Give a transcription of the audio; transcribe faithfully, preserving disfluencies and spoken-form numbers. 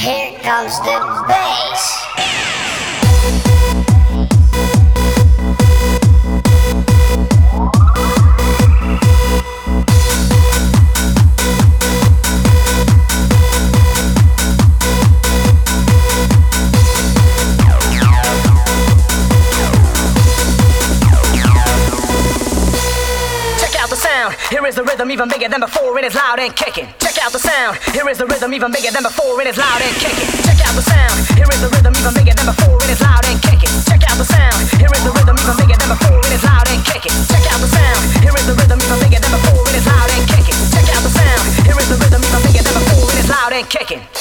Here comes the bass. Here is the rhythm even bigger than before, and it's loud and kicking. Check out the sound. Here is the rhythm even bigger than before, and it's loud and kicking. Check out the sound. Here is the rhythm even bigger than before, and it's loud and kicking. Check out the sound. Here is the rhythm even bigger than before, and it's loud and kicking. Check out the sound. Here is the rhythm even bigger than before, and it's loud and kicking. Check out the sound. Here is the rhythm even bigger than before, and it's loud and kicking.